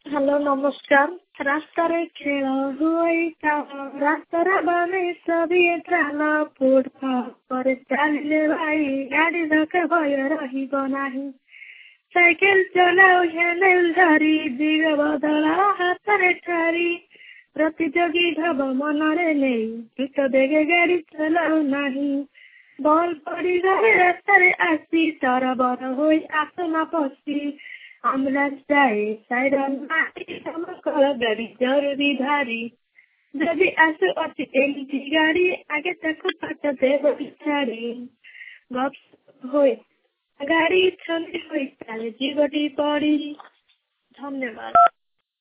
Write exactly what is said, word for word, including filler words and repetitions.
Hello नमस्कार। रास्ताରେ ଖେଳ ହୋଇଥାଉ ରାସ୍ତାର ବାମେ ସଭିଏ ଚାଲ ଫୁଟପାଥ ପରେ ଚାଲିଲେ ଭାଇ ଗାଡ଼ି ଧକ୍କା ଭୟ ରହିବ ନାହିଁ। ସାଇକେଲ ଚଲାଉ ହ୍ୟାଣ୍ଡେଲ ଧରି ଦିଗ ବଦଳ ହାତରେ ଠାରି ପ୍ରତିଯୋଗୀ ଭାବ ମନରେ ନେଇ ଦ୍ରୁତ ବେଗେ ଗାଡ଼ି ଚଲାଉ ନାହିଁ। ବଲ୍ ପଡ଼ିଗଲେ ରାସ୍ତାରେ ଆସି ତରବର ହୋଇ ଆସନା ପଶି ଆମ୍ବୁଲାନ୍ସ ଯାଏ ସାଇରନ୍ ମାରି ସମସ୍ତଙ୍କ ଗାଡ଼ି ଜରୁରୀ ଧାରି ଯଦି ଆସୁଅଛି ଏମିତି ଗାଡ଼ି ଆଗେ ତାକୁ ପାଠ ଦେବ ଛାଡ଼ି ଗପ ହୋଇ ଗାଡ଼ି ଛନ୍ଦି ହୋଇ ଚାଲେ ଜୀବଟି ପଡ଼ି। ଧନ୍ୟବାଦ।